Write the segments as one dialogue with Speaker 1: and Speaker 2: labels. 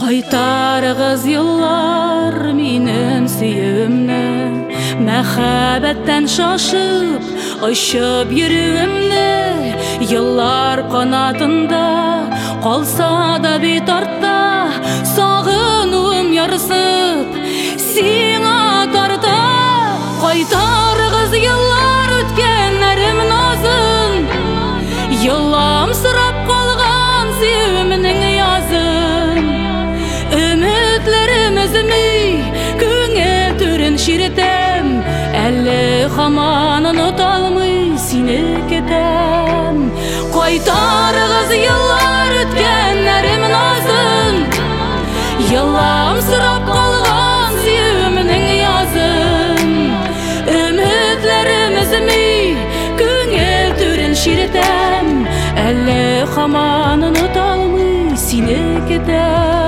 Speaker 1: Кайтарыгыз yıllar минем сөюемне, мәхәббәттән шашып, очып йөрүемне. Yıllar канатында калса да бит артта, сагынуым ярсып, сиңа тарта. Кайтарыгыз yıllar үткәннәрем назын, йыламсырап калган сөюемнең язын. Күңел түрен ширетем, әле һаман оныта алмый сине кетем. Кайтарыгыз yıllar үткәннәрем назын, йыламсырап калган сөюемнең язын. Өметләрем өзмей, күңел түрен ширетем, әле һаман оныта алмый сине кетем.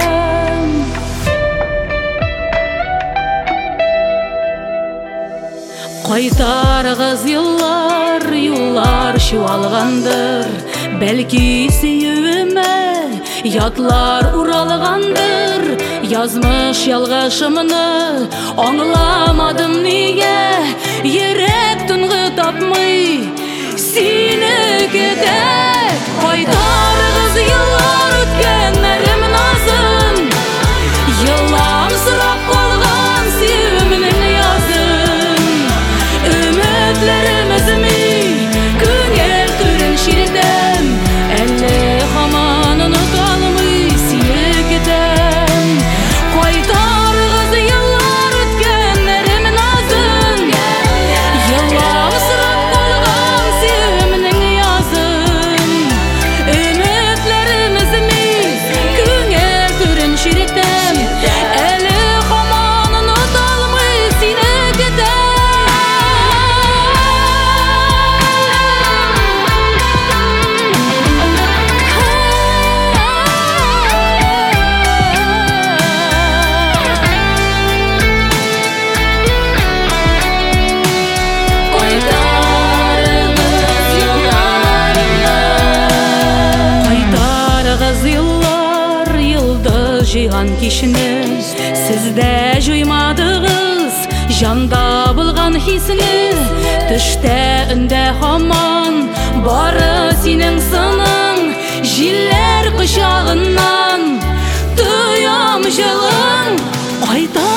Speaker 1: Кайтарыгыз yıllar, юллар чуалгандыр, бәлки сөюемә ятлар уралгандыр. Язмыш ялгышымны аңламадым нигә, йөрәк тынгы тапмый сине кетә. Кайтарыгыз yıllar үткәннәрем назын, йыламсырап калган сөюемнең язын. Өметләрем өзмей, күңел түрен ширетем, әле һаман оныта алмый сине кетем. Кайтарыгыз yıllar үткәннәрем назын, йыламсырап калган сөюемнең язын. Өметләрем өзмей, күңел түрен ширетем, әле һаман оныта алмый сине кетем. Жыйган кишне сездә җуймадыгыз, җанда булган хисне. Төштә өндә һаман бары синең сының, җилләр кочагыннан тоям җылың.